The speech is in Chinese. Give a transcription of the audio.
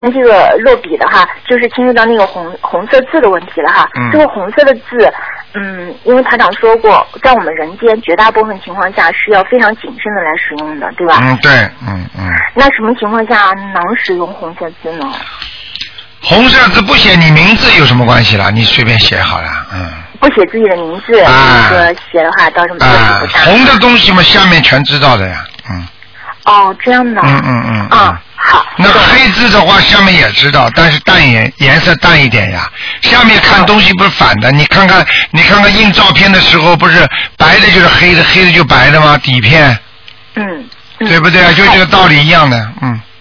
这个落笔的哈，就是牵涉到那个红色字的问题了哈。这个红色的字，因为台长说过，在我们人间绝大部分情况下是要非常谨慎的来使用的，对吧？ 对， 那什么情况下能使用红色字呢？ 红色字不写你名字有什么关系啦？你随便写好了， 不写自己的名字，那个写的话倒是问题不大。 红的东西嘛，下面全知道的呀， 哦，这样的。好。 那黑字的话，下面也知道，但是颜色淡一点呀。下面看东西不是反的，你看看印照片的时候，不是白的就是黑的，黑的就白的吗？底片。对不对啊？就这个道理一样的，